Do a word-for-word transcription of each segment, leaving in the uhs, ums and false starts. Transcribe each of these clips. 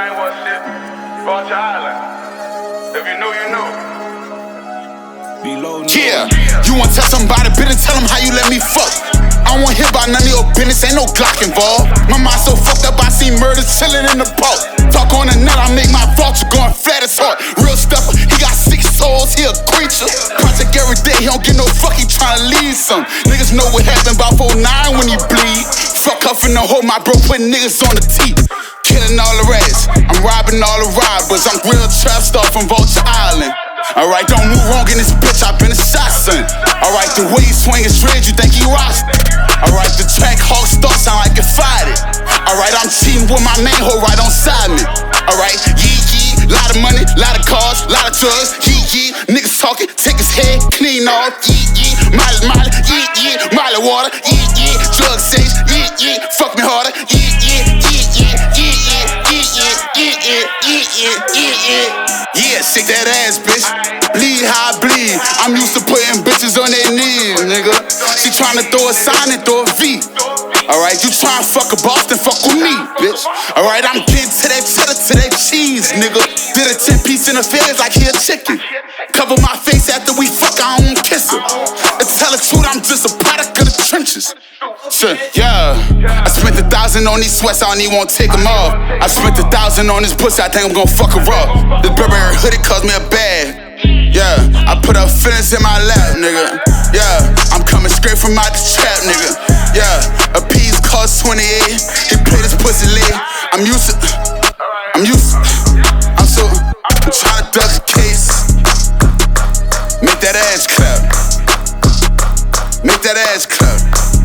I ain't want shit. Bought your island. If you knew, you knew. Yeah, you wanna tell somebody, better tell them how you let me fuck. I don't wanna hear about none of your business, ain't no Glock involved. My mind so fucked up, I see murder chillin' in the park. Talk on the net, I make my vulture going flat as heart. Real stepper, he got six souls, he a creature. Project every day, he don't get no fuck, he tryna lead some. Niggas know what happened about four nine when he bleed. Fuck off in the hole, my bro putting niggas on the teeth. Killing all the rats, I'm robbing all the robbers. I'm real trap star from Vulture Island. Alright, don't move wrong in this bitch, I've been a shot, son. Alright, the way he swing his dreads, you think he rocks. Alright, the track hawk start sound like it fired it. Alright, I'm cheating with my main hoe right on side me. Alright, yee yee, lot of money, lot of cars, lot of drugs, yee yee. Niggas talking, take his head, clean off, yee yee. Molly, molly, yee yee, molly water, yee yee. Drug sage, yee yee, fuck me harder, yee yee, yee yee, yee yee, yee yee, yee yee, yee yee, yee yee. Yeah, shake that ass, bitch. Bleed how I bleed. I'm used to putting bitches on their knees, nigga. She tryna throw a sign and throw a V. Alright, you tryna fuck a Boston, fuck with me, bitch. Alright, I'm getting to that cheddar, to that cheese, nigga. Did a ten piece in the feds like he a chicken. Cover my face after we fuck, I don't kiss her. And tell the truth, I'm just a product of the trenches. Shit, yeah. I spent a thousand on these sweats, I don't even wanna take them off. I spent a thousand on this pussy, I think I'm gonna fuck her up. This Burberry hoodie cost me a bag. Yeah, I put up feelings in my lap, nigga. Yeah, I'm coming straight from out the trap, nigga. Yeah, a piece cost twenty-eight. He play this pussy lit. I'm used to, I'm used to, I'm so, I'm trying to duck a case. Make that ass clap. Make that ass clap.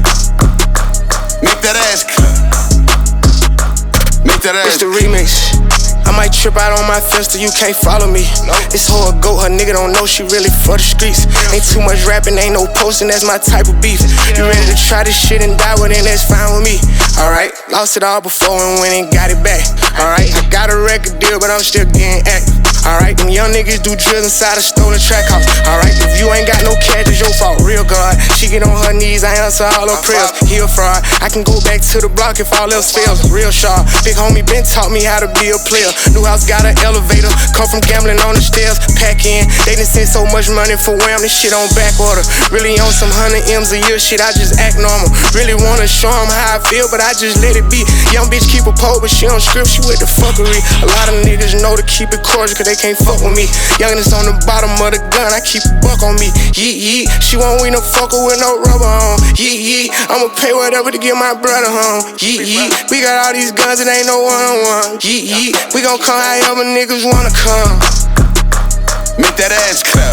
Make that ass clap. Make that ass. It's the remix. I might trip out on my fence till you can't follow me. This hoe a goat, her nigga don't know she really for the streets. Ain't too much rapping, ain't no posting, that's my type of beef. You ready to try this shit and die with it, that's fine with me. Alright, lost it all before and went and got it back. Alright, I got a record deal, but I'm still getting active. Alright, them young niggas do drills inside a stolen track house. Alright, if you ain't got no cash, it's your fault, real God. She get on her knees, I answer all her prayers. He a fraud, I can go back to the block if all else fails. Real sharp, big homie Ben taught me how to be a player. New house got an elevator, come from gambling on the stairs. Pack in, they done sent so much money for wham, this shit on back order. Really on some hundred M's a year shit, I just act normal. Really wanna show them how I feel, but I just let it be. Young bitch keep a pole, but she don't script, she with the fuckery. A lot of niggas know to keep it cordial, cause they can't fuck with me. Youngest on the bottom of the gun, I keep a buck on me. Yeet yeet, she won't win no fucker with no rubber on. Yeet yeet, I'ma pay whatever to get my brother home. Yeet yeet, we got all these guns, it ain't no one on one. Yeet yeet, we gon' come however niggas wanna come. Make that ass clap.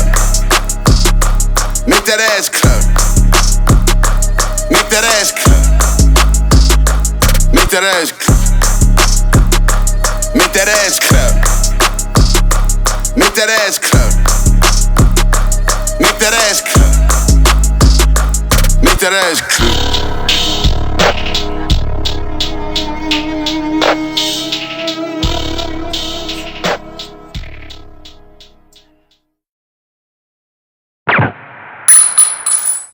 Make that ass clap. Make that ass clap. Make that ass clap. Make that ass clap. Make that ass clap. Make that ass clap. Make that ass clap.